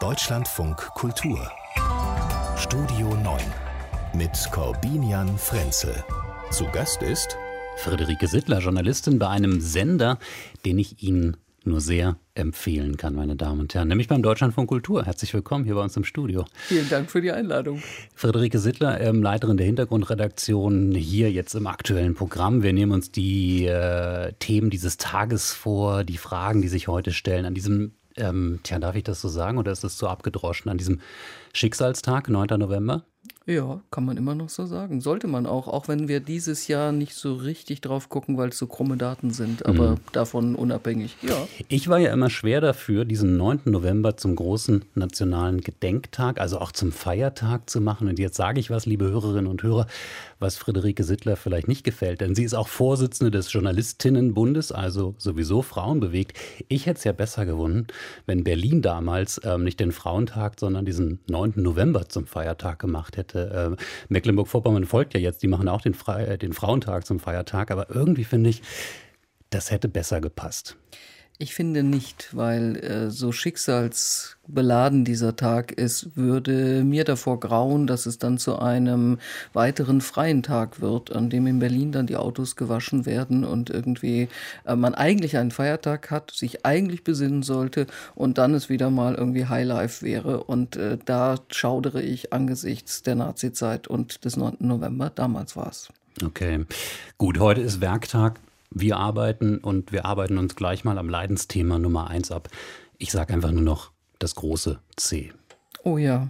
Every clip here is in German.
Deutschlandfunk Kultur Studio 9 mit Corbinian Frenzel. Zu Gast ist Friederike Sittler, Journalistin bei einem Sender, den ich Ihnen nur sehr empfehlen kann, meine Damen und Herren, nämlich beim Deutschlandfunk Kultur. Herzlich willkommen hier bei uns im Studio. Vielen Dank für die Einladung. Friederike Sittler, Leiterin der Hintergrundredaktion hier jetzt im aktuellen Programm. Wir nehmen uns die Themen dieses Tages vor, die Fragen, die sich heute stellen an diesem, darf ich das so sagen oder ist das zu abgedroschen, an diesem Schicksalstag, 9. November? Ja, kann man immer noch so sagen. Sollte man auch wenn wir dieses Jahr nicht so richtig drauf gucken, weil es so krumme Daten sind, aber davon unabhängig, ja. Ich war ja immer schwer dafür, diesen 9. November zum großen nationalen Gedenktag, also auch zum Feiertag zu machen. Und jetzt sage ich was, liebe Hörerinnen und Hörer, was Friederike Sittler vielleicht nicht gefällt. Denn sie ist auch Vorsitzende des Journalistinnenbundes, also sowieso frauenbewegt. Ich hätte es ja besser gewonnen, wenn Berlin damals nicht den Frauentag, sondern diesen 9. November zum Feiertag gemacht hätte. Mecklenburg-Vorpommern folgt ja jetzt, die machen auch den Frauentag zum Feiertag, aber irgendwie finde ich, das hätte besser gepasst. Ich finde nicht, weil so schicksalsbeladen dieser Tag ist, würde mir davor grauen, dass es dann zu einem weiteren freien Tag wird, an dem in Berlin dann die Autos gewaschen werden und irgendwie man eigentlich einen Feiertag hat, sich eigentlich besinnen sollte und dann es wieder mal irgendwie Highlife wäre. Und da schaudere ich angesichts der Nazizeit und des 9. November. Damals war es. Okay, gut, heute ist Werktag. Wir arbeiten uns gleich mal am Leidensthema Nummer 1 ab. Ich sage einfach nur noch das große C. Oh ja.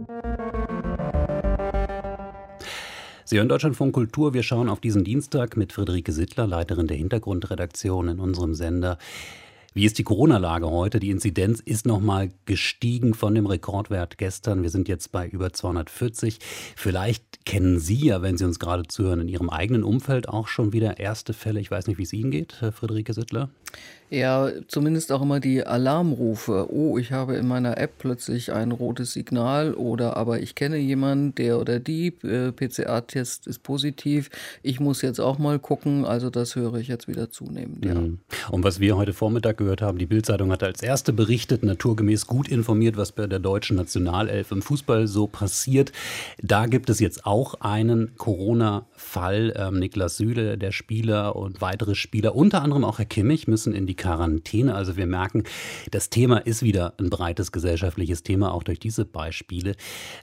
Sie hören Deutschlandfunk Kultur. Wir schauen auf diesen Dienstag mit Friederike Sittler, Leiterin der Hintergrundredaktion in unserem Sender. Wie ist die Corona-Lage heute? Die Inzidenz ist nochmal gestiegen von dem Rekordwert gestern. Wir sind jetzt bei über 240. Vielleicht kennen Sie ja, wenn Sie uns gerade zuhören, in Ihrem eigenen Umfeld auch schon wieder erste Fälle. Ich weiß nicht, wie es Ihnen geht, Friederike Sittler. Ja, zumindest auch immer die Alarmrufe. Oh, ich habe in meiner App plötzlich ein rotes Signal oder aber ich kenne jemanden, der oder die, PCR-Test ist positiv. Ich muss jetzt auch mal gucken. Also das höre ich jetzt wieder zunehmend, ja. Und was wir heute Vormittag gehört haben, die Bild-Zeitung hat als erste berichtet, naturgemäß gut informiert, was bei der deutschen Nationalelf im Fußball so passiert. Da gibt es jetzt auch einen Corona-Fall. Niklas Süle, der Spieler und weitere Spieler, unter anderem auch Herr Kimmich, müssen in die Quarantäne. Also wir merken, das Thema ist wieder ein breites gesellschaftliches Thema, auch durch diese Beispiele.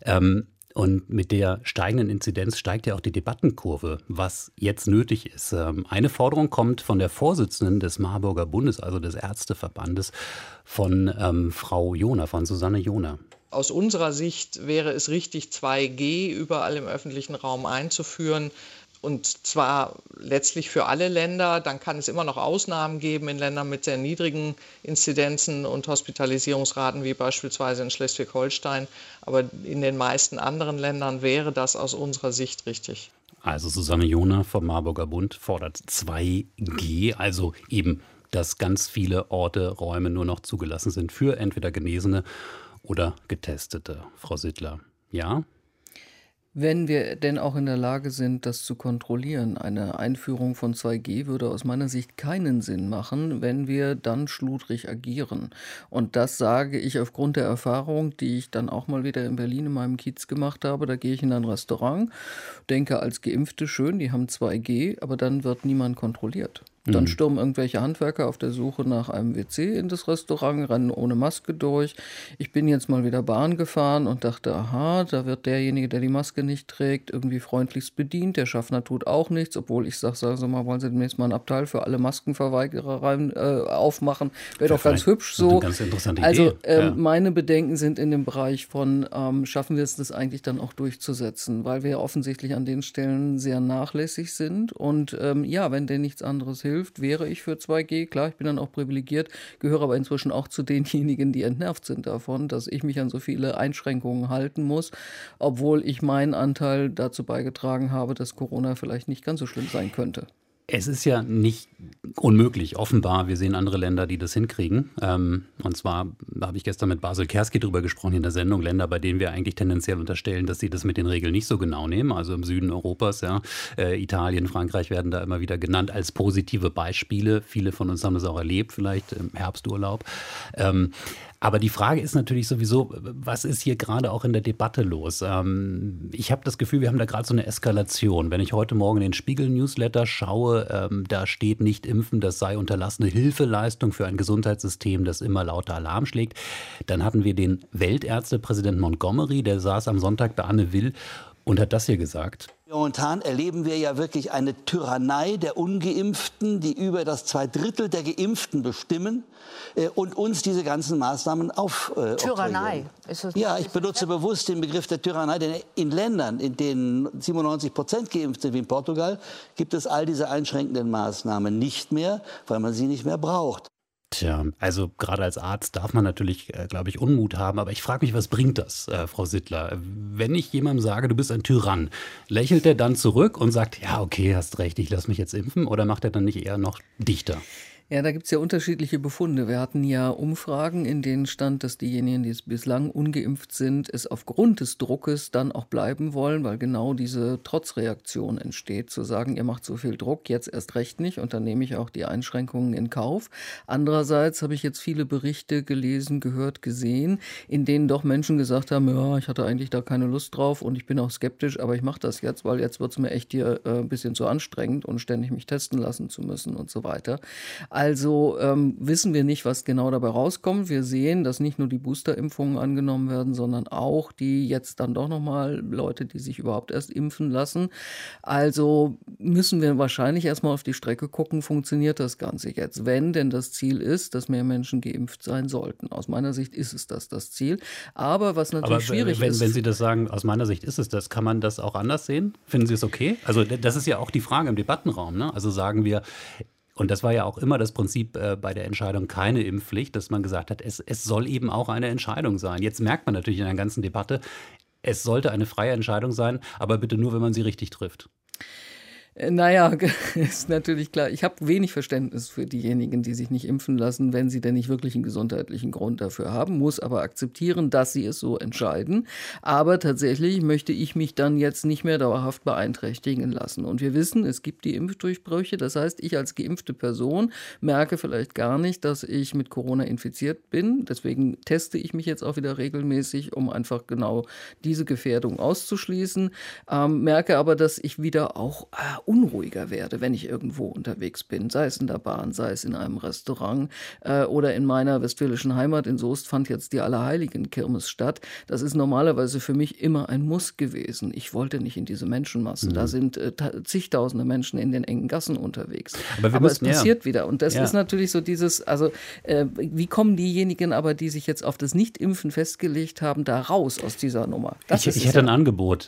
Und mit der steigenden Inzidenz steigt ja auch die Debattenkurve, was jetzt nötig ist. Eine Forderung kommt von der Vorsitzenden des Marburger Bundes, also des Ärzteverbandes, von Frau Johner, von Susanne Johner. Aus unserer Sicht wäre es richtig, 2G überall im öffentlichen Raum einzuführen. Und zwar letztlich für alle Länder. Dann kann es immer noch Ausnahmen geben in Ländern mit sehr niedrigen Inzidenzen und Hospitalisierungsraten, wie beispielsweise in Schleswig-Holstein. Aber in den meisten anderen Ländern wäre das aus unserer Sicht richtig. Also Susanne Johner vom Marburger Bund fordert 2G, also eben, dass ganz viele Orte, Räume nur noch zugelassen sind für entweder Genesene oder Getestete. Frau Sittler, ja? Wenn wir denn auch in der Lage sind, das zu kontrollieren, eine Einführung von 2G würde aus meiner Sicht keinen Sinn machen, wenn wir dann schludrig agieren. Und das sage ich aufgrund der Erfahrung, die ich dann auch mal wieder in Berlin in meinem Kiez gemacht habe. Da gehe ich in ein Restaurant, denke als Geimpfte schön, die haben 2G, aber dann wird niemand kontrolliert. Dann stürmen irgendwelche Handwerker auf der Suche nach einem WC in das Restaurant, rennen ohne Maske durch. Ich bin jetzt mal wieder Bahn gefahren und dachte, aha, da wird derjenige, der die Maske nicht trägt, irgendwie freundlichst bedient. Der Schaffner tut auch nichts, obwohl ich sage, sagen Sie mal, wollen Sie demnächst mal ein Abteil für alle Maskenverweigerer aufmachen? Wäre doch ganz hübsch so. Ganz interessante Also Idee. meine Bedenken sind in dem Bereich von, schaffen wir es das eigentlich dann auch durchzusetzen? Weil wir offensichtlich an den Stellen sehr nachlässig sind. Und ja, wenn denn nichts anderes hilft, wäre ich für 2G. Klar, ich bin dann auch privilegiert, gehöre aber inzwischen auch zu denjenigen, die entnervt sind davon, dass ich mich an so viele Einschränkungen halten muss, obwohl ich meinen Anteil dazu beigetragen habe, dass Corona vielleicht nicht ganz so schlimm sein könnte. Es ist ja nicht unmöglich, offenbar. Wir sehen andere Länder, die das hinkriegen. Und zwar habe ich gestern mit Basil Kerski drüber gesprochen in der Sendung, Länder, bei denen wir eigentlich tendenziell unterstellen, dass sie das mit den Regeln nicht so genau nehmen. Also im Süden Europas, ja. Italien, Frankreich werden da immer wieder genannt als positive Beispiele. Viele von uns haben das auch erlebt, vielleicht im Herbsturlaub. Aber die Frage ist natürlich sowieso, was ist hier gerade auch in der Debatte los? Ich habe das Gefühl, wir haben da gerade so eine Eskalation. Wenn ich heute Morgen den Spiegel-Newsletter schaue, da steht nicht impfen, das sei unterlassene Hilfeleistung für ein Gesundheitssystem, das immer lauter Alarm schlägt. Dann hatten wir den Weltärztepräsidenten Montgomery, der saß am Sonntag bei Anne Will und hat das hier gesagt. Momentan erleben wir ja wirklich eine Tyrannei der Ungeimpften, die über das 2/3 der Geimpften bestimmen und uns diese ganzen Maßnahmen Tyrannei? Ist das ja, ich benutze bewusst den Begriff der Tyrannei, denn in Ländern, in denen 97% geimpft sind, wie in Portugal, gibt es all diese einschränkenden Maßnahmen nicht mehr, weil man sie nicht mehr braucht. Tja, also gerade als Arzt darf man natürlich, glaube ich, Unmut haben. Aber ich frage mich, was bringt das, Frau Sittler? Wenn ich jemandem sage, du bist ein Tyrann, lächelt er dann zurück und sagt, ja, okay, hast recht, ich lass mich jetzt impfen? Oder macht er dann nicht eher noch dichter? Ja, da gibt es ja unterschiedliche Befunde. Wir hatten ja Umfragen, in denen stand, dass diejenigen, die bislang ungeimpft sind, es aufgrund des Druckes dann auch bleiben wollen, weil genau diese Trotzreaktion entsteht, zu sagen, ihr macht so viel Druck, jetzt erst recht nicht und dann nehme ich auch die Einschränkungen in Kauf. Andererseits habe ich jetzt viele Berichte gelesen, gehört, gesehen, in denen doch Menschen gesagt haben, ja, ich hatte eigentlich da keine Lust drauf und ich bin auch skeptisch, aber ich mache das jetzt, weil jetzt wird es mir echt hier ein bisschen zu anstrengend und ständig mich testen lassen zu müssen und so weiter. Also wissen wir nicht, was genau dabei rauskommt. Wir sehen, dass nicht nur die Boosterimpfungen angenommen werden, sondern auch die jetzt dann doch nochmal Leute, die sich überhaupt erst impfen lassen. Also müssen wir wahrscheinlich erstmal auf die Strecke gucken, funktioniert das Ganze jetzt? Wenn denn das Ziel ist, dass mehr Menschen geimpft sein sollten. Aus meiner Sicht ist es das Ziel. Aber was natürlich schwierig ist. Wenn Sie das sagen, aus meiner Sicht ist es das, kann man das auch anders sehen? Finden Sie es okay? Also das ist ja auch die Frage im Debattenraum, ne? Also sagen wir, und das war ja auch immer das Prinzip bei der Entscheidung keine Impfpflicht, dass man gesagt hat, es soll eben auch eine Entscheidung sein. Jetzt merkt man natürlich in der ganzen Debatte, es sollte eine freie Entscheidung sein, aber bitte nur, wenn man sie richtig trifft. Naja, ist natürlich klar. Ich habe wenig Verständnis für diejenigen, die sich nicht impfen lassen, wenn sie denn nicht wirklich einen gesundheitlichen Grund dafür haben, muss aber akzeptieren, dass sie es so entscheiden. Aber tatsächlich möchte ich mich dann jetzt nicht mehr dauerhaft beeinträchtigen lassen. Und wir wissen, es gibt die Impfdurchbrüche. Das heißt, ich als geimpfte Person merke vielleicht gar nicht, dass ich mit Corona infiziert bin. Deswegen teste ich mich jetzt auch wieder regelmäßig, um einfach genau diese Gefährdung auszuschließen. Merke aber, dass ich wieder auch unruhiger werde, wenn ich irgendwo unterwegs bin, sei es in der Bahn, sei es in einem Restaurant oder in meiner westfälischen Heimat in Soest fand jetzt die Allerheiligen-Kirmes statt. Das ist normalerweise für mich immer ein Muss gewesen. Ich wollte nicht in diese Menschenmassen. Da sind zigtausende Menschen in den engen Gassen unterwegs. Aber es passiert wieder. Und das ist natürlich so dieses, also wie kommen diejenigen aber, die sich jetzt auf das Nicht-Impfen festgelegt haben, da raus aus dieser Nummer? Ich hätte ein Angebot,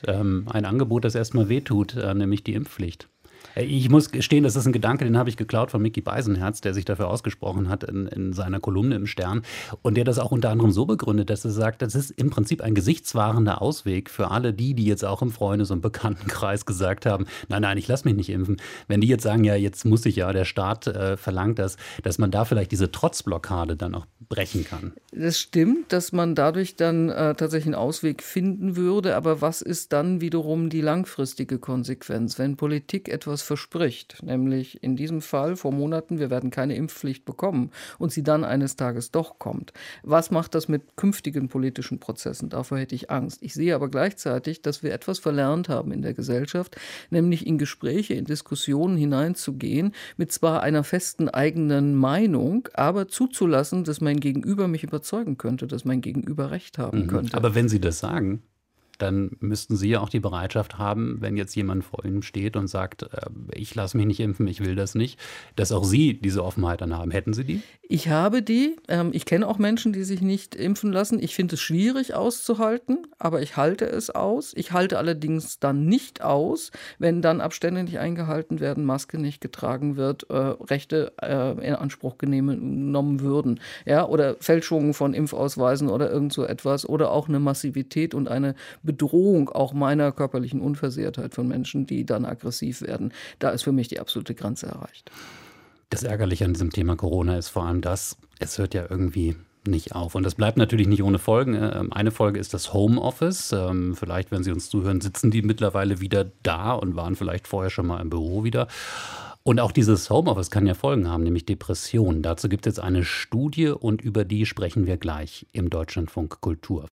das erstmal wehtut, nämlich die Impfpflicht. Ich muss gestehen, das ist ein Gedanke, den habe ich geklaut von Micky Beisenherz, der sich dafür ausgesprochen hat in seiner Kolumne im Stern und der das auch unter anderem so begründet, dass er sagt, das ist im Prinzip ein gesichtswahrender Ausweg für alle die jetzt auch im Freundes- und Bekanntenkreis gesagt haben, nein, ich lasse mich nicht impfen. Wenn die jetzt sagen, ja, jetzt muss ich ja, der Staat verlangt das, dass man da vielleicht diese Trotzblockade dann auch brechen kann. Das stimmt, dass man dadurch dann tatsächlich einen Ausweg finden würde, aber was ist dann wiederum die langfristige Konsequenz, wenn Politik etwas verspricht, nämlich in diesem Fall vor Monaten, wir werden keine Impfpflicht bekommen und sie dann eines Tages doch kommt. Was macht das mit künftigen politischen Prozessen? Davor hätte ich Angst. Ich sehe aber gleichzeitig, dass wir etwas verlernt haben in der Gesellschaft, nämlich in Gespräche, in Diskussionen hineinzugehen, mit zwar einer festen eigenen Meinung, aber zuzulassen, dass mein Gegenüber mich überzeugen könnte, dass mein Gegenüber Recht haben könnte. Aber wenn Sie das sagen, dann müssten Sie ja auch die Bereitschaft haben, wenn jetzt jemand vor Ihnen steht und sagt, ich lasse mich nicht impfen, ich will das nicht, dass auch Sie diese Offenheit dann haben. Hätten Sie die? Ich habe die. Ich kenne auch Menschen, die sich nicht impfen lassen. Ich finde es schwierig auszuhalten, aber ich halte es aus. Ich halte allerdings dann nicht aus, wenn dann Abstände nicht eingehalten werden, Maske nicht getragen wird, Rechte in Anspruch genommen würden. Ja, oder Fälschungen von Impfausweisen oder irgend so etwas oder auch eine Massivität und eine Bedrohung auch meiner körperlichen Unversehrtheit von Menschen, die dann aggressiv werden. Da ist für mich die absolute Grenze erreicht. Das Ärgerliche an diesem Thema Corona ist vor allem das, es hört ja irgendwie nicht auf. Und das bleibt natürlich nicht ohne Folgen. Eine Folge ist das Homeoffice. Vielleicht, wenn Sie uns zuhören, sitzen die mittlerweile wieder da und waren vielleicht vorher schon mal im Büro wieder. Und auch dieses Homeoffice kann ja Folgen haben, nämlich Depressionen. Dazu gibt es jetzt eine Studie und über die sprechen wir gleich im Deutschlandfunk Kultur.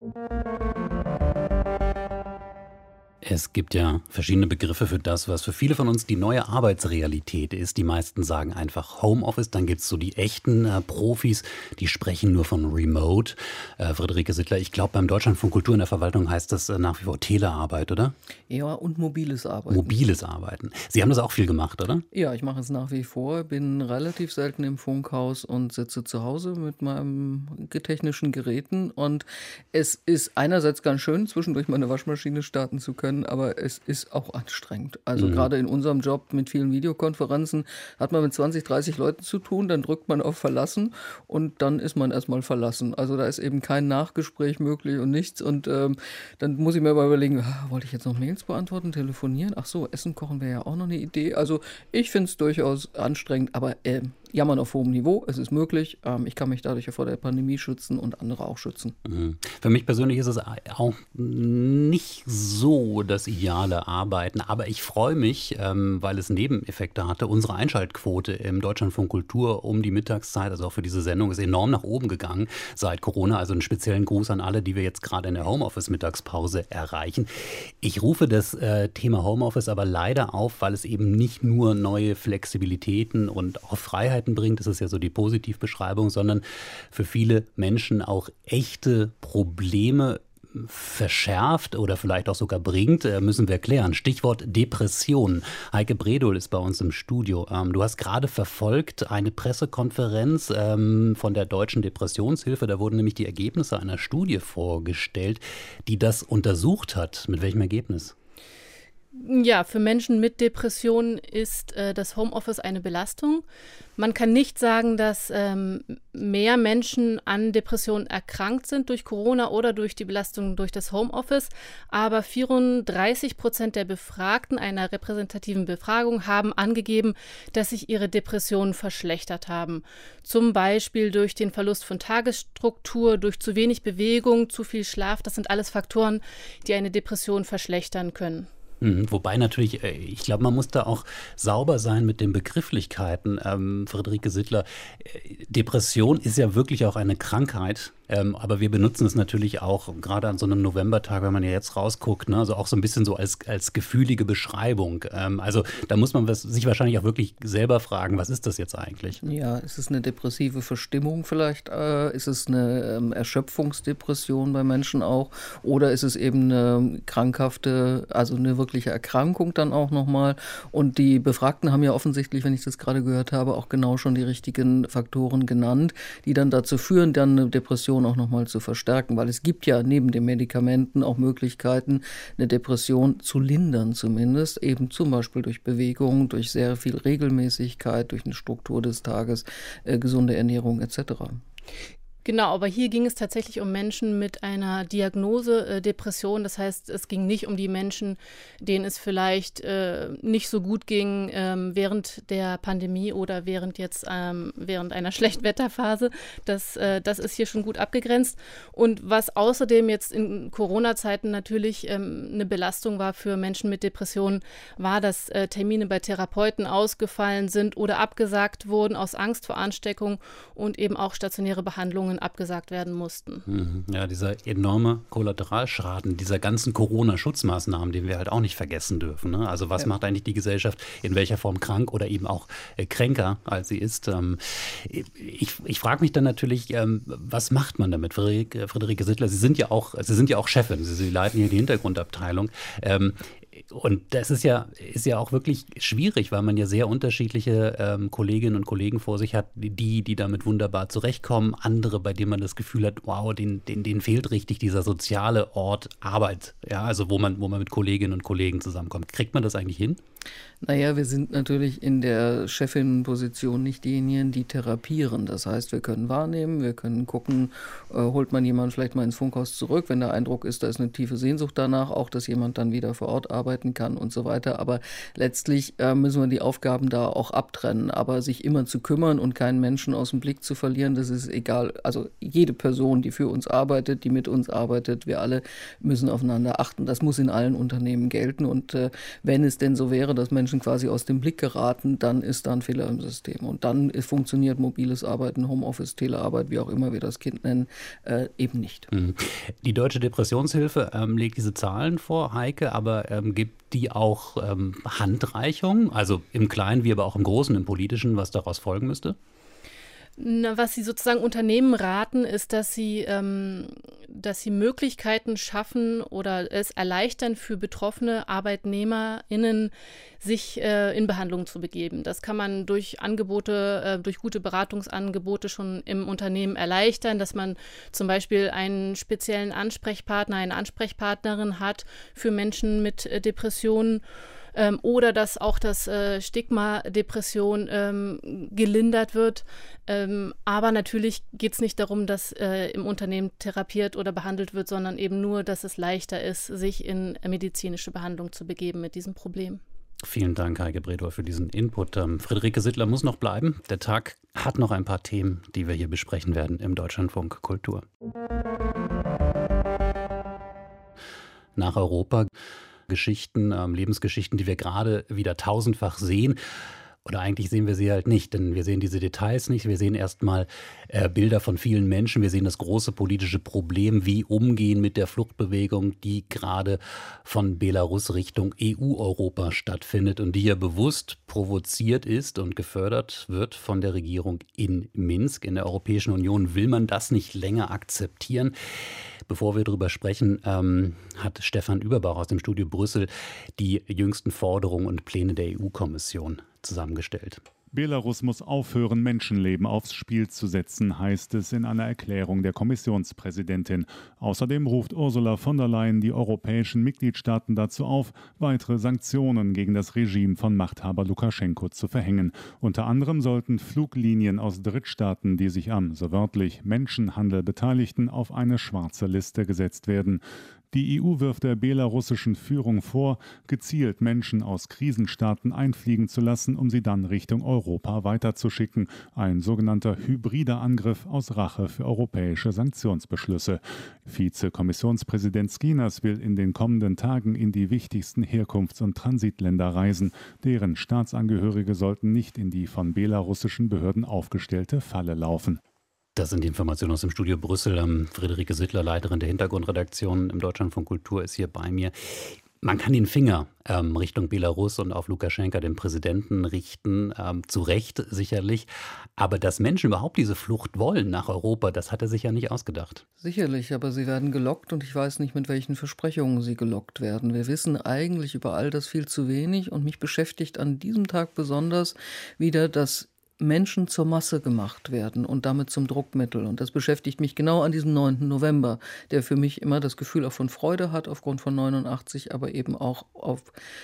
Es gibt ja verschiedene Begriffe für das, was für viele von uns die neue Arbeitsrealität ist. Die meisten sagen einfach Homeoffice. Dann gibt es so die echten Profis, die sprechen nur von Remote. Friederike Sittler, ich glaube, beim Deutschlandfunk Kultur in der Verwaltung heißt das nach wie vor Telearbeit, oder? Ja, und mobiles Arbeiten. Mobiles Arbeiten. Sie haben das auch viel gemacht, oder? Ja, ich mache es nach wie vor. Bin relativ selten im Funkhaus und sitze zu Hause mit meinen technischen Geräten. Und es ist einerseits ganz schön, zwischendurch meine Waschmaschine starten zu können, aber es ist auch anstrengend. Also gerade in unserem Job mit vielen Videokonferenzen hat man mit 20, 30 Leuten zu tun, dann drückt man auf Verlassen und dann ist man erstmal verlassen. Also da ist eben kein Nachgespräch möglich und nichts und dann muss ich mir mal überlegen, wollte ich jetzt noch Mails beantworten, telefonieren? Ach so, Essen kochen wäre ja auch noch eine Idee. Also ich finde es durchaus anstrengend, aber jammern auf hohem Niveau, es ist möglich. Ich kann mich dadurch ja vor der Pandemie schützen und andere auch schützen. Für mich persönlich ist es auch nicht so das ideale Arbeiten, aber ich freue mich, weil es Nebeneffekte hatte. Unsere Einschaltquote im Deutschlandfunk Kultur um die Mittagszeit, also auch für diese Sendung, ist enorm nach oben gegangen seit Corona. Also einen speziellen Gruß an alle, die wir jetzt gerade in der Homeoffice-Mittagspause erreichen. Ich rufe das Thema Homeoffice aber leider auf, weil es eben nicht nur neue Flexibilitäten und auch Freiheit bringt, das ist ja so die Positivbeschreibung, sondern für viele Menschen auch echte Probleme verschärft oder vielleicht auch sogar bringt, müssen wir klären. Stichwort Depression. Heike Bredohl ist bei uns im Studio. Du hast gerade verfolgt eine Pressekonferenz von der Deutschen Depressionshilfe. Da wurden nämlich die Ergebnisse einer Studie vorgestellt, die das untersucht hat. Mit welchem Ergebnis? Ja, für Menschen mit Depressionen ist das Homeoffice eine Belastung. Man kann nicht sagen, dass mehr Menschen an Depressionen erkrankt sind durch Corona oder durch die Belastung durch das Homeoffice, aber 34% der Befragten einer repräsentativen Befragung haben angegeben, dass sich ihre Depressionen verschlechtert haben. Zum Beispiel durch den Verlust von Tagesstruktur, durch zu wenig Bewegung, zu viel Schlaf. Das sind alles Faktoren, die eine Depression verschlechtern können. Wobei natürlich, ich glaube, man muss da auch sauber sein mit den Begrifflichkeiten. Friederike Sittler, Depression ist ja wirklich auch eine Krankheit. Aber wir benutzen es natürlich auch, gerade an so einem Novembertag, wenn man ja jetzt rausguckt, ne, also auch so ein bisschen so als gefühlige Beschreibung. Also da muss man sich wahrscheinlich auch wirklich selber fragen, was ist das jetzt eigentlich? Ja, ist es eine depressive Verstimmung vielleicht? Ist es eine Erschöpfungsdepression bei Menschen auch? Oder ist es eben eine krankhafte, also eine wirkliche Erkrankung dann auch nochmal? Und die Befragten haben ja offensichtlich, wenn ich das gerade gehört habe, auch genau schon die richtigen Faktoren genannt, die dann dazu führen, dann eine Depression auch nochmal zu verstärken, weil es gibt ja neben den Medikamenten auch Möglichkeiten, eine Depression zu lindern zumindest, eben zum Beispiel durch Bewegung, durch sehr viel Regelmäßigkeit, durch eine Struktur des Tages, gesunde Ernährung etc. Genau, aber hier ging es tatsächlich um Menschen mit einer Diagnose Depression. Das heißt, es ging nicht um die Menschen, denen es vielleicht nicht so gut ging während der Pandemie oder während einer Schlechtwetterphase. Das ist hier schon gut abgegrenzt. Und was außerdem jetzt in Corona-Zeiten natürlich eine Belastung war für Menschen mit Depressionen, war, dass Termine bei Therapeuten ausgefallen sind oder abgesagt wurden aus Angst vor Ansteckung und eben auch stationäre Behandlungen abgesagt werden mussten. Ja, dieser enorme Kollateralschaden dieser ganzen Corona-Schutzmaßnahmen, den wir halt auch nicht vergessen dürfen. Ne? Also was macht eigentlich die Gesellschaft in welcher Form krank oder eben auch kränker, als sie ist? Ich frage mich dann natürlich, was macht man damit? Friederike Sittler, Sie sind ja auch Chefin, Sie leiten hier die Hintergrundabteilung. Und das ist ja auch wirklich schwierig, weil man ja sehr unterschiedliche Kolleginnen und Kollegen vor sich hat, die damit wunderbar zurechtkommen, andere, bei denen man das Gefühl hat, wow, denen fehlt richtig dieser soziale Ort Arbeit, ja, also wo man mit Kolleginnen und Kollegen zusammenkommt. Kriegt man das eigentlich hin? Naja, wir sind natürlich in der Chefinnenposition nicht diejenigen, die therapieren. Das heißt, wir können wahrnehmen, wir können gucken, holt man jemanden vielleicht mal ins Funkhaus zurück, wenn der Eindruck ist, da ist eine tiefe Sehnsucht danach, auch dass jemand dann wieder vor Ort arbeiten kann und so weiter. Aber letztlich müssen wir die Aufgaben da auch abtrennen. Aber sich immer zu kümmern und keinen Menschen aus dem Blick zu verlieren, das ist egal. Also jede Person, die für uns arbeitet, die mit uns arbeitet, wir alle müssen aufeinander achten. Das muss in allen Unternehmen gelten. Und wenn es denn so wäre, dass Menschen quasi aus dem Blick geraten, dann ist da ein Fehler im System. Und dann funktioniert mobiles Arbeiten, Homeoffice, Telearbeit, wie auch immer wir das Kind nennen, eben nicht. Die Deutsche Depressionshilfe legt diese Zahlen vor, Heike, aber gibt die auch Handreichungen, also im Kleinen wie aber auch im Großen, im Politischen, was daraus folgen müsste? Was sie sozusagen Unternehmen raten, ist, dass sie Möglichkeiten schaffen oder es erleichtern für betroffene ArbeitnehmerInnen, sich in Behandlung zu begeben. Das kann man durch Angebote, durch gute Beratungsangebote schon im Unternehmen erleichtern, dass man zum Beispiel einen speziellen Ansprechpartner, eine Ansprechpartnerin hat für Menschen mit Depressionen. Oder dass auch das Stigma Depression gelindert wird. Aber natürlich geht es nicht darum, dass im Unternehmen therapiert oder behandelt wird, sondern eben nur, dass es leichter ist, sich in medizinische Behandlung zu begeben mit diesem Problem. Vielen Dank, Heike Bredor, für diesen Input. Friederike Sittler muss noch bleiben. Der Tag hat noch ein paar Themen, die wir hier besprechen werden im Deutschlandfunk Kultur. Nach Europa. Geschichten, Lebensgeschichten, die wir gerade wieder tausendfach sehen. Oder eigentlich sehen wir sie halt nicht, denn wir sehen diese Details nicht. Wir sehen erstmal Bilder von vielen Menschen. Wir sehen das große politische Problem, wie umgehen mit der Fluchtbewegung, die gerade von Belarus Richtung EU-Europa stattfindet und die ja bewusst provoziert ist und gefördert wird von der Regierung in Minsk. In der Europäischen Union will man das nicht länger akzeptieren. Bevor wir darüber sprechen, hat Stefan Überbach aus dem Studio Brüssel die jüngsten Forderungen und Pläne der EU-Kommission zusammengestellt. Belarus muss aufhören, Menschenleben aufs Spiel zu setzen, heißt es in einer Erklärung der Kommissionspräsidentin. Außerdem ruft Ursula von der Leyen die europäischen Mitgliedstaaten dazu auf, weitere Sanktionen gegen das Regime von Machthaber Lukaschenko zu verhängen. Unter anderem sollten Fluglinien aus Drittstaaten, die sich am, so wörtlich, Menschenhandel beteiligten, auf eine schwarze Liste gesetzt werden. Die EU wirft der belarussischen Führung vor, gezielt Menschen aus Krisenstaaten einfliegen zu lassen, um sie dann Richtung Europa weiterzuschicken. Ein sogenannter hybrider Angriff aus Rache für europäische Sanktionsbeschlüsse. Vizekommissionspräsident Skinas will in den kommenden Tagen in die wichtigsten Herkunfts- und Transitländer reisen. Deren Staatsangehörige sollten nicht in die von belarussischen Behörden aufgestellte Falle laufen. Das sind die Informationen aus dem Studio Brüssel. Friederike Sittler, Leiterin der Hintergrundredaktion im Deutschlandfunk Kultur, ist hier bei mir. Man kann den Finger Richtung Belarus und auf Lukaschenka, den Präsidenten, richten, zu Recht sicherlich. Aber dass Menschen überhaupt diese Flucht wollen nach Europa, das hat er sich ja nicht ausgedacht. Sicherlich, aber sie werden gelockt und ich weiß nicht, mit welchen Versprechungen sie gelockt werden. Wir wissen eigentlich über all das viel zu wenig und mich beschäftigt an diesem Tag besonders wieder, dass Menschen zur Masse gemacht werden und damit zum Druckmittel. Und das beschäftigt mich genau an diesem 9. November, der für mich immer das Gefühl auch von Freude hat, aufgrund von 89, aber eben auch auf,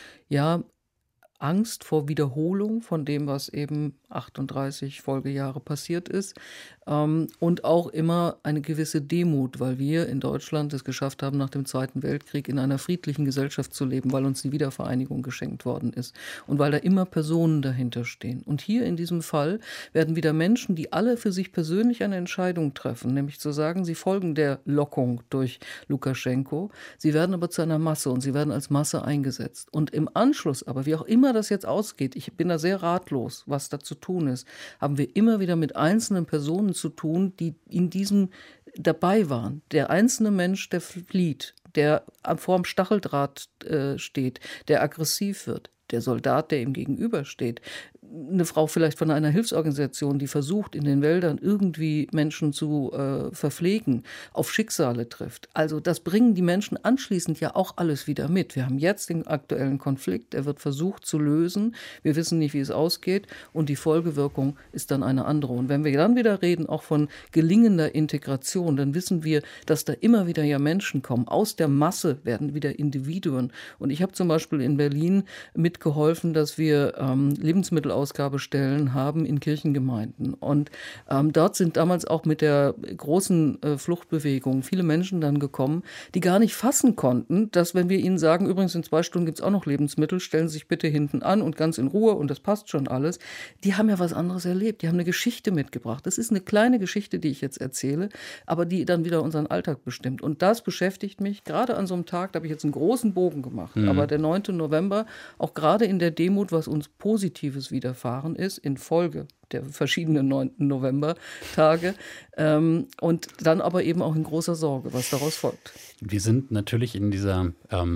Angst vor Wiederholung von dem, was eben 38 Folgejahre passiert ist. Und auch immer eine gewisse Demut, weil wir in Deutschland es geschafft haben, nach dem Zweiten Weltkrieg in einer friedlichen Gesellschaft zu leben, weil uns die Wiedervereinigung geschenkt worden ist und weil da immer Personen dahinter stehen. Und hier in diesem Fall werden wieder Menschen, die alle für sich persönlich eine Entscheidung treffen, nämlich zu sagen, sie folgen der Lockung durch Lukaschenko, sie werden aber zu einer Masse und sie werden als Masse eingesetzt. Und im Anschluss aber, wie auch immer das jetzt ausgeht, ich bin da sehr ratlos, was da zu tun ist, haben wir immer wieder mit einzelnen Personen zu tun, die in diesem dabei waren. Der einzelne Mensch, der flieht, der vorm Stacheldraht steht, der aggressiv wird, der Soldat, der ihm gegenübersteht, eine Frau vielleicht von einer Hilfsorganisation, die versucht, in den Wäldern irgendwie Menschen zu verpflegen, auf Schicksale trifft. Also das bringen die Menschen anschließend ja auch alles wieder mit. Wir haben jetzt den aktuellen Konflikt, er wird versucht zu lösen. Wir wissen nicht, wie es ausgeht und die Folgewirkung ist dann eine andere. Und wenn wir dann wieder reden, auch von gelingender Integration, dann wissen wir, dass da immer wieder ja Menschen kommen. Aus der Masse werden wieder Individuen. Und ich habe zum Beispiel in Berlin mitgeholfen, dass wir Lebensmittelausgabestellen haben in Kirchengemeinden. Und dort sind damals auch mit der großen Fluchtbewegung viele Menschen dann gekommen, die gar nicht fassen konnten, dass wenn wir ihnen sagen, übrigens in 2 Stunden gibt es auch noch Lebensmittel, stellen Sie sich bitte hinten an und ganz in Ruhe und das passt schon alles. Die haben ja was anderes erlebt, die haben eine Geschichte mitgebracht. Das ist eine kleine Geschichte, die ich jetzt erzähle, aber die dann wieder unseren Alltag bestimmt. Und das beschäftigt mich, gerade an so einem Tag, da habe ich jetzt einen großen Bogen gemacht, aber der 9. November, auch gerade in der Demut, was uns Positives widerfahren ist, infolge der verschiedenen 9. November-Tage und dann aber eben auch in großer Sorge, was daraus folgt. Wir sind natürlich in dieser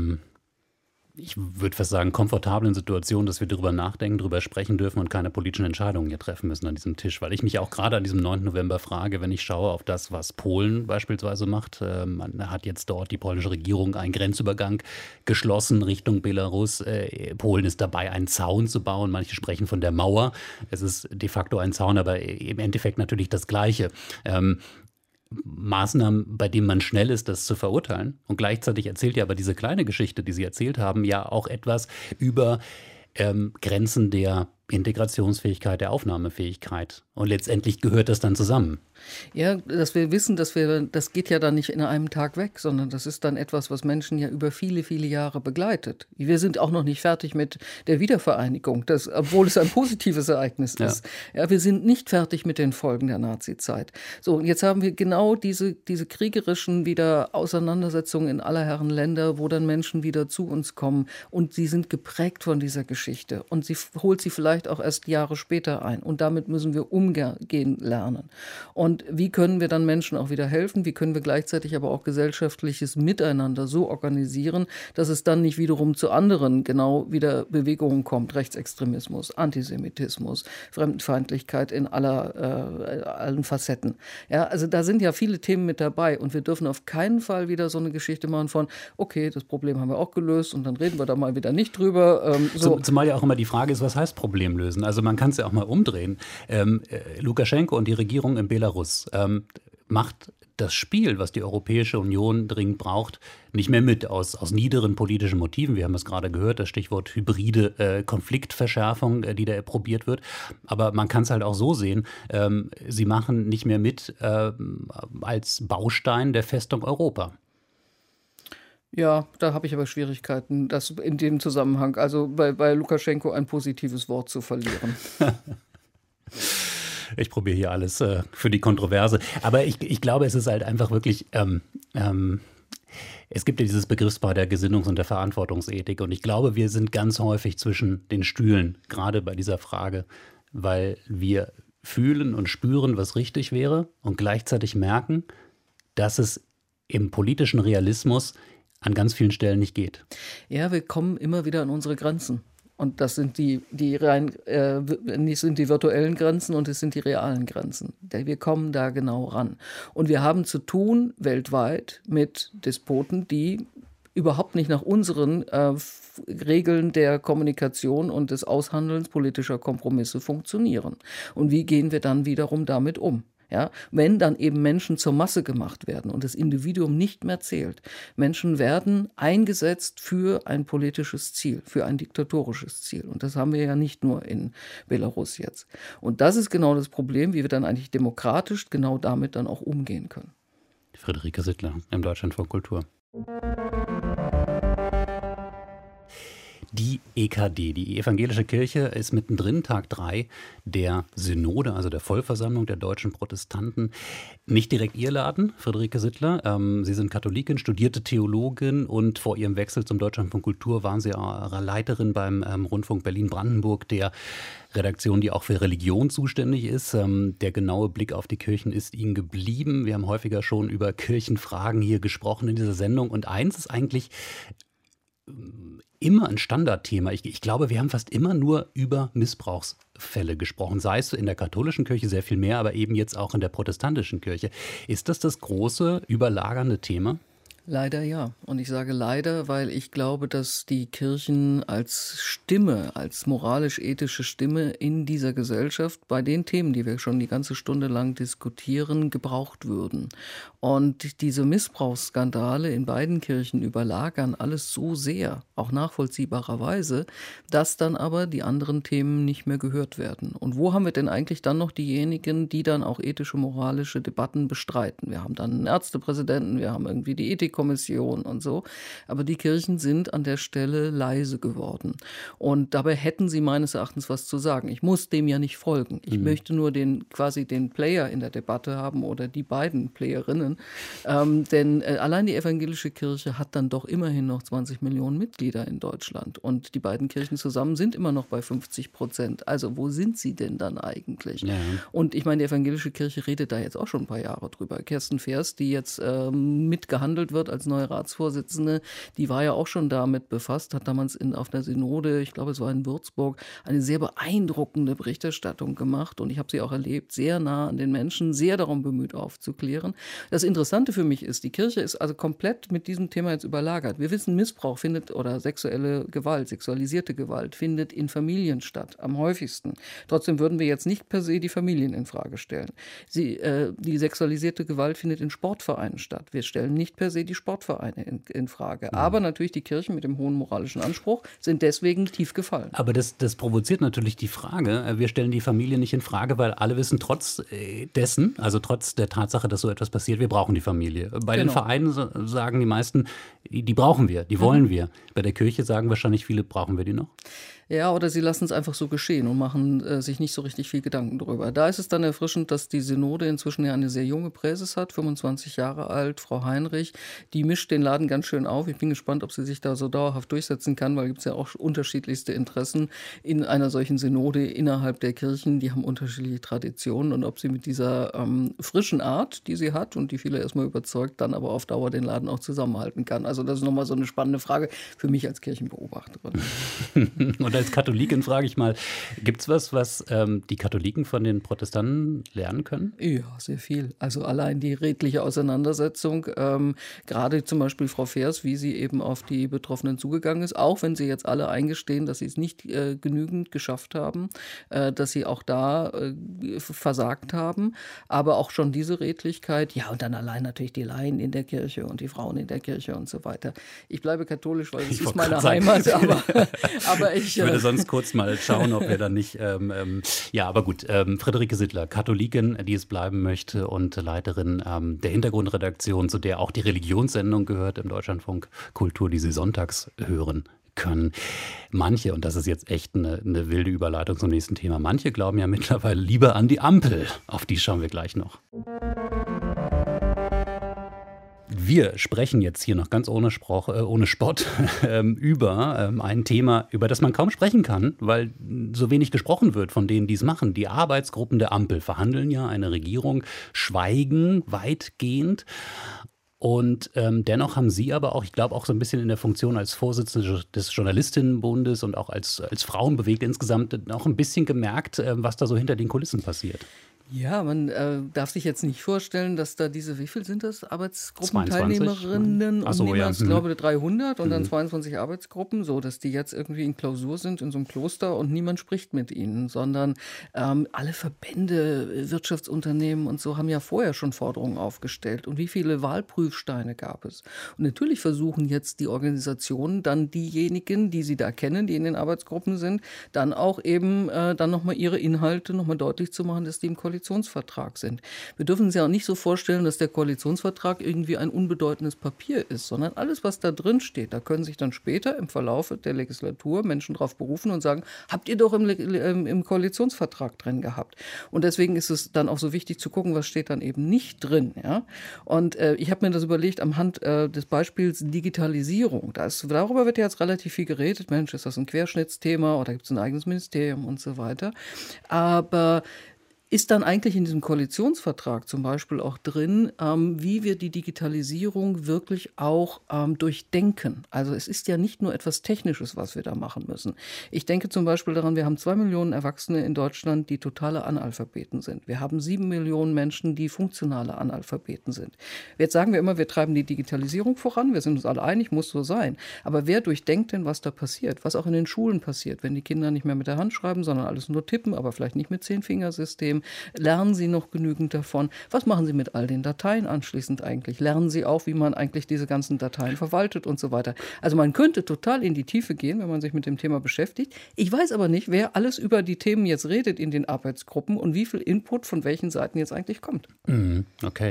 ich würde fast sagen, komfortablen Situation, dass wir darüber nachdenken, darüber sprechen dürfen und keine politischen Entscheidungen hier treffen müssen an diesem Tisch. Weil ich mich auch gerade an diesem 9. November frage, wenn ich schaue auf das, was Polen beispielsweise macht. Man hat jetzt dort die polnische Regierung einen Grenzübergang geschlossen Richtung Belarus. Polen ist dabei, einen Zaun zu bauen. Manche sprechen von der Mauer. Es ist de facto ein Zaun, aber im Endeffekt natürlich das Gleiche. Maßnahmen, bei denen man schnell ist, das zu verurteilen. Und gleichzeitig erzählt ja aber diese kleine Geschichte, die Sie erzählt haben, ja auch etwas über Grenzen der Integrationsfähigkeit, der Aufnahmefähigkeit. Und letztendlich gehört das dann zusammen. Ja, dass wir wissen, das geht ja dann nicht in einem Tag weg, sondern das ist dann etwas, was Menschen ja über viele, viele Jahre begleitet. Wir sind auch noch nicht fertig mit der Wiedervereinigung, obwohl es ein positives Ereignis ist. Ja, wir sind nicht fertig mit den Folgen der Nazizeit. So, und jetzt haben wir genau diese kriegerischen wieder Auseinandersetzungen in aller Herren Länder, wo dann Menschen wieder zu uns kommen und sie sind geprägt von dieser Geschichte und sie holt sie vielleicht auch erst Jahre später ein und damit müssen wir umgehen lernen. Und wie können wir dann Menschen auch wieder helfen? Wie können wir gleichzeitig aber auch gesellschaftliches Miteinander so organisieren, dass es dann nicht wiederum zu anderen genau wieder Bewegungen kommt? Rechtsextremismus, Antisemitismus, Fremdenfeindlichkeit in allen Facetten. Ja, also da sind ja viele Themen mit dabei und wir dürfen auf keinen Fall wieder so eine Geschichte machen von, okay, das Problem haben wir auch gelöst und dann reden wir da mal wieder nicht drüber. Zumal ja auch immer die Frage ist, was heißt Problem lösen? Also man kann es ja auch mal umdrehen. Lukaschenko und die Regierung in Belarus macht das Spiel, was die Europäische Union dringend braucht, nicht mehr mit aus niederen politischen Motiven. Wir haben es gerade gehört, das Stichwort hybride Konfliktverschärfung, die da probiert wird. Aber man kann es halt auch so sehen, sie machen nicht mehr mit als Baustein der Festung Europa. Ja, da habe ich aber Schwierigkeiten, das in dem Zusammenhang, also bei Lukaschenko ein positives Wort zu verlieren. Ich probiere hier alles für die Kontroverse. Aber ich glaube, es ist halt einfach wirklich, es gibt ja dieses Begriffspaar der Gesinnungs- und der Verantwortungsethik. Und ich glaube, wir sind ganz häufig zwischen den Stühlen, gerade bei dieser Frage, weil wir fühlen und spüren, was richtig wäre und gleichzeitig merken, dass es im politischen Realismus an ganz vielen Stellen nicht geht. Ja, wir kommen immer wieder an unsere Grenzen. Und das sind die virtuellen Grenzen und es sind die realen Grenzen. Wir kommen da genau ran. Und wir haben zu tun weltweit mit Despoten, die überhaupt nicht nach unseren Regeln der Kommunikation und des Aushandelns politischer Kompromisse funktionieren. Und wie gehen wir dann wiederum damit um? Ja, wenn dann eben Menschen zur Masse gemacht werden und das Individuum nicht mehr zählt. Menschen werden eingesetzt für ein politisches Ziel, für ein diktatorisches Ziel. Und das haben wir ja nicht nur in Belarus jetzt. Und das ist genau das Problem, wie wir dann eigentlich demokratisch genau damit dann auch umgehen können. Friederike Sittler im Deutschlandfunk Kultur. Die EKD, die Evangelische Kirche, ist mittendrin, Tag 3 der Synode, also der Vollversammlung der deutschen Protestanten. Nicht direkt Ihr Laden, Friederike Sittler. Sie sind Katholikin, studierte Theologin und vor Ihrem Wechsel zum Deutschlandfunk Kultur waren Sie Leiterin beim Rundfunk Berlin-Brandenburg, der Redaktion, die auch für Religion zuständig ist. Der genaue Blick auf die Kirchen ist Ihnen geblieben. Wir haben häufiger schon über Kirchenfragen hier gesprochen in dieser Sendung. Und eins ist eigentlich immer ein Standardthema. Ich glaube, wir haben fast immer nur über Missbrauchsfälle gesprochen, sei es in der katholischen Kirche sehr viel mehr, aber eben jetzt auch in der protestantischen Kirche. Ist das große, überlagernde Thema? Leider ja. Und ich sage leider, weil ich glaube, dass die Kirchen als Stimme, als moralisch-ethische Stimme in dieser Gesellschaft bei den Themen, die wir schon die ganze Stunde lang diskutieren, gebraucht würden. Und diese Missbrauchsskandale in beiden Kirchen überlagern alles so sehr, auch nachvollziehbarerweise, dass dann aber die anderen Themen nicht mehr gehört werden. Und wo haben wir denn eigentlich dann noch diejenigen, die dann auch ethische, moralische Debatten bestreiten? Wir haben dann einen Ärztepräsidenten, wir haben irgendwie die Ethikkommission und so. Aber die Kirchen sind an der Stelle leise geworden. Und dabei hätten sie meines Erachtens was zu sagen. Ich muss dem ja nicht folgen. Ich möchte nur quasi den Player in der Debatte haben oder die beiden Playerinnen. Denn allein die evangelische Kirche hat dann doch immerhin noch 20 Millionen Mitglieder in Deutschland. Und die beiden Kirchen zusammen sind immer noch bei 50%. Also wo sind sie denn dann eigentlich? Ja. Und ich meine, die evangelische Kirche redet da jetzt auch schon ein paar Jahre drüber. Kerstin Feers, die jetzt mitgehandelt wird als neue Ratsvorsitzende, die war ja auch schon damit befasst, hat damals auf der Synode, ich glaube es war in Würzburg, eine sehr beeindruckende Berichterstattung gemacht. Und ich habe sie auch erlebt, sehr nah an den Menschen, sehr darum bemüht aufzuklären. Das Interessante für mich ist, die Kirche ist also komplett mit diesem Thema jetzt überlagert. Wir wissen, Missbrauch oder sexuelle Gewalt, sexualisierte Gewalt findet in Familien statt, am häufigsten. Trotzdem würden wir jetzt nicht per se die Familien in Frage stellen. Die sexualisierte Gewalt findet in Sportvereinen statt. Wir stellen nicht per se die Sportvereine in Frage. Aber natürlich die Kirchen mit dem hohen moralischen Anspruch sind deswegen tief gefallen. Aber das provoziert natürlich die Frage, wir stellen die Familie nicht in Frage, weil alle wissen trotz dessen, also trotz der Tatsache, dass so etwas passiert, wir brauchen die Familie. Bei den Vereinen sagen die meisten, die brauchen wir, die wollen wir. Bei der Kirche sagen wahrscheinlich viele, brauchen wir die noch? Ja, oder sie lassen es einfach so geschehen und machen sich nicht so richtig viel Gedanken darüber. Da ist es dann erfrischend, dass die Synode inzwischen ja eine sehr junge Präses hat, 25 Jahre alt, Frau Heinrich. Die mischt den Laden ganz schön auf. Ich bin gespannt, ob sie sich da so dauerhaft durchsetzen kann, weil gibt es ja auch unterschiedlichste Interessen in einer solchen Synode innerhalb der Kirchen. Die haben unterschiedliche Traditionen und ob sie mit dieser frischen Art, die sie hat und die viele erstmal überzeugt, dann aber auf Dauer den Laden auch zusammenhalten kann. Also das ist nochmal so eine spannende Frage für mich als Kirchenbeobachterin. Und als Katholikin frage ich mal, gibt es was die Katholiken von den Protestanten lernen können? Ja, sehr viel. Also allein die redliche Auseinandersetzung, gerade zum Beispiel Frau Feers, wie sie eben auf die Betroffenen zugegangen ist, auch wenn sie jetzt alle eingestehen, dass sie es nicht genügend geschafft haben, dass sie auch da versagt haben, aber auch schon diese Redlichkeit, ja und dann allein natürlich die Laien in der Kirche und die Frauen in der Kirche und so weiter. Ich bleibe katholisch, weil es ist meine Heimat, aber ich würde sonst kurz mal schauen, ob wir dann nicht, ja, aber gut, Friederike Sittler, Katholikin, die es bleiben möchte und Leiterin der Hintergrundredaktion, zu der auch die Religionssendung gehört im Deutschlandfunk Kultur, die Sie sonntags hören können. Manche, und das ist jetzt echt eine wilde Überleitung zum nächsten Thema, manche glauben ja mittlerweile lieber an die Ampel, auf die schauen wir gleich noch. Wir sprechen jetzt hier noch ganz ohne Spott über ein Thema, über das man kaum sprechen kann, weil so wenig gesprochen wird von denen, die es machen. Die Arbeitsgruppen der Ampel verhandeln ja eine Regierung, schweigen weitgehend. Und dennoch haben Sie aber auch, ich glaube auch so ein bisschen in der Funktion als Vorsitzende des Journalistinnenbundes und auch als Frauenbewegt insgesamt auch ein bisschen gemerkt, was da so hinter den Kulissen passiert. Ja, man darf sich jetzt nicht vorstellen, dass da wie viel sind das, Arbeitsgruppenteilnehmerinnen und Nehmer, ich glaube 300 und dann 22 Arbeitsgruppen, so dass die jetzt irgendwie in Klausur sind in so einem Kloster und niemand spricht mit ihnen, sondern alle Verbände, Wirtschaftsunternehmen und so haben ja vorher schon Forderungen aufgestellt. Und wie viele Wahlprüfsteine gab es? Und natürlich versuchen jetzt die Organisationen dann diejenigen, die sie da kennen, die in den Arbeitsgruppen sind, dann auch eben dann nochmal ihre Inhalte nochmal deutlich zu machen, dass die im Koalitionsvertrag sind. Wir dürfen uns ja auch nicht so vorstellen, dass der Koalitionsvertrag irgendwie ein unbedeutendes Papier ist, sondern alles, was da drin steht, da können sich dann später im Verlauf der Legislatur Menschen drauf berufen und sagen, habt ihr doch im Koalitionsvertrag drin gehabt. Und deswegen ist es dann auch so wichtig zu gucken, was steht dann eben nicht drin. Ja? Und ich habe mir das überlegt anhand des Beispiels Digitalisierung. Darüber wird ja jetzt relativ viel geredet. Mensch, ist das ein Querschnittsthema oder gibt es ein eigenes Ministerium und so weiter. Aber Ist dann eigentlich in diesem Koalitionsvertrag zum Beispiel auch drin, wie wir die Digitalisierung wirklich auch durchdenken? Also es ist ja nicht nur etwas Technisches, was wir da machen müssen. Ich denke zum Beispiel daran, wir haben 2 Millionen Erwachsene in Deutschland, die totale Analphabeten sind. Wir haben 7 Millionen Menschen, die funktionale Analphabeten sind. Jetzt sagen wir immer, wir treiben die Digitalisierung voran, wir sind uns alle einig, muss so sein. Aber wer durchdenkt denn, was da passiert? Was auch in den Schulen passiert, wenn die Kinder nicht mehr mit der Hand schreiben, sondern alles nur tippen, aber vielleicht nicht mit 10-Fingersystem. Lernen Sie noch genügend davon? Was machen Sie mit all den Dateien anschließend eigentlich? Lernen Sie auch, wie man eigentlich diese ganzen Dateien verwaltet und so weiter? Also man könnte total in die Tiefe gehen, wenn man sich mit dem Thema beschäftigt. Ich weiß aber nicht, wer alles über die Themen jetzt redet in den Arbeitsgruppen und wie viel Input von welchen Seiten jetzt eigentlich kommt. Okay.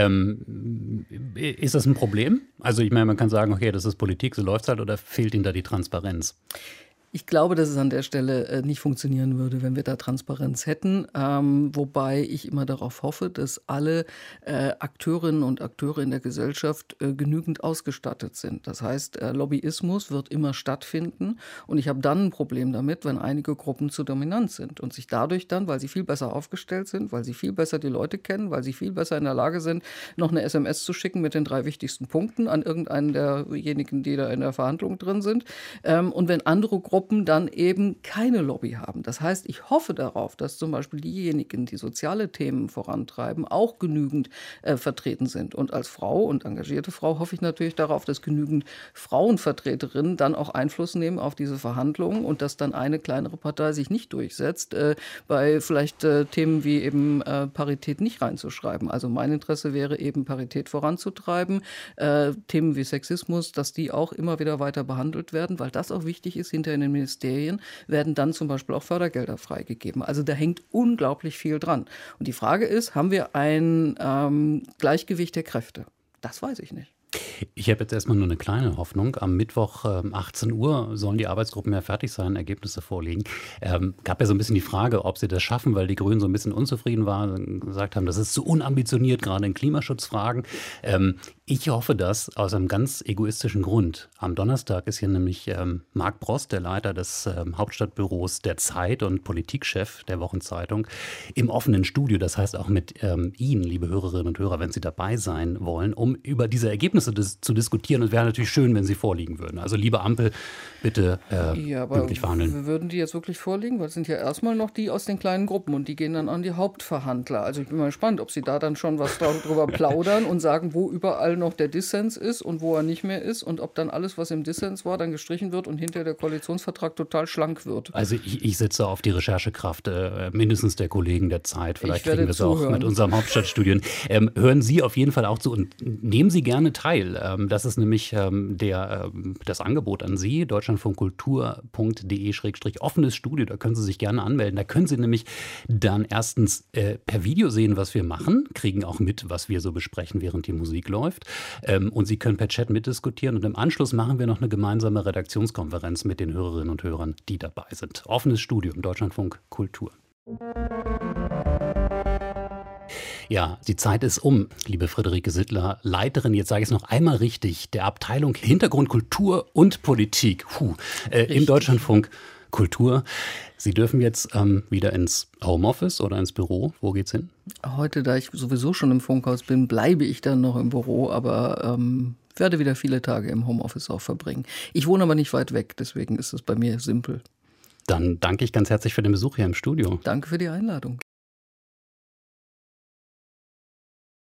Ist das ein Problem? Also ich meine, man kann sagen, okay, das ist Politik, so läuft es halt, oder fehlt Ihnen da die Transparenz? Ich glaube, dass es an der Stelle nicht funktionieren würde, wenn wir da Transparenz hätten. Wobei ich immer darauf hoffe, dass alle Akteurinnen und Akteure in der Gesellschaft genügend ausgestattet sind. Das heißt, Lobbyismus wird immer stattfinden. Und ich habe dann ein Problem damit, wenn einige Gruppen zu dominant sind und sich dadurch dann, weil sie viel besser aufgestellt sind, weil sie viel besser die Leute kennen, weil sie viel besser in der Lage sind, noch eine SMS zu schicken mit den 3 wichtigsten Punkten an irgendeinen derjenigen, die da in der Verhandlung drin sind. Und wenn andere Gruppen dann eben keine Lobby haben. Das heißt, ich hoffe darauf, dass zum Beispiel diejenigen, die soziale Themen vorantreiben, auch genügend vertreten sind. Und als Frau und engagierte Frau hoffe ich natürlich darauf, dass genügend Frauenvertreterinnen dann auch Einfluss nehmen auf diese Verhandlungen und dass dann eine kleinere Partei sich nicht durchsetzt, bei vielleicht Themen wie eben Parität nicht reinzuschreiben. Also mein Interesse wäre eben, Parität voranzutreiben, Themen wie Sexismus, dass die auch immer wieder weiter behandelt werden, weil das auch wichtig ist. Hinter in den Ministerien werden dann zum Beispiel auch Fördergelder freigegeben. Also da hängt unglaublich viel dran. Und die Frage ist, haben wir ein Gleichgewicht der Kräfte? Das weiß ich nicht. Ich habe jetzt erstmal nur eine kleine Hoffnung. Am Mittwoch 18 Uhr sollen die Arbeitsgruppen ja fertig sein, Ergebnisse vorliegen. Gab ja so ein bisschen die Frage, ob sie das schaffen, weil die Grünen so ein bisschen unzufrieden waren, gesagt haben, das ist zu unambitioniert, gerade in Klimaschutzfragen. Ich hoffe das aus einem ganz egoistischen Grund. Am Donnerstag ist hier nämlich Marc Brost, der Leiter des Hauptstadtbüros der Zeit und Politikchef der Wochenzeitung, im offenen Studio. Das heißt auch mit Ihnen, liebe Hörerinnen und Hörer, wenn Sie dabei sein wollen, um über diese Ergebnisse zu diskutieren. Und es wäre natürlich schön, wenn sie vorliegen würden. Also liebe Ampel, bitte pünktlich verhandeln. Würden die jetzt wirklich vorliegen? Weil es sind ja erstmal noch die aus den kleinen Gruppen und die gehen dann an die Hauptverhandler. Also ich bin mal gespannt, ob sie da dann schon was darüber plaudern und sagen, wo überall noch der Dissens ist und wo er nicht mehr ist und ob dann alles, was im Dissens war, dann gestrichen wird und hinterher der Koalitionsvertrag total schlank wird. Also ich setze auf die Recherchekraft mindestens der Kollegen der Zeit. Vielleicht kriegen wir es auch mit unserem Hauptstadtstudion. Hören Sie auf jeden Fall auch zu und nehmen Sie gerne teil. Das ist nämlich das Angebot an Sie, deutschlandfunkkultur.de/offenes Studio. Da können Sie sich gerne anmelden. Da können Sie nämlich dann erstens per Video sehen, was wir machen, kriegen auch mit, was wir so besprechen, während die Musik läuft. Und Sie können per Chat mitdiskutieren. Und im Anschluss machen wir noch eine gemeinsame Redaktionskonferenz mit den Hörerinnen und Hörern, die dabei sind. Offenes Studio im Deutschlandfunk Kultur. Ja, die Zeit ist um, liebe Friederike Sittler, Leiterin, jetzt sage ich es noch einmal richtig, der Abteilung Hintergrund Kultur und Politik im Deutschlandfunk Kultur. Sie dürfen jetzt wieder ins Homeoffice oder ins Büro. Wo geht's hin? Heute, da ich sowieso schon im Funkhaus bin, bleibe ich dann noch im Büro, aber werde wieder viele Tage im Homeoffice auch verbringen. Ich wohne aber nicht weit weg, deswegen ist es bei mir simpel. Dann danke ich ganz herzlich für den Besuch hier im Studio. Danke für die Einladung.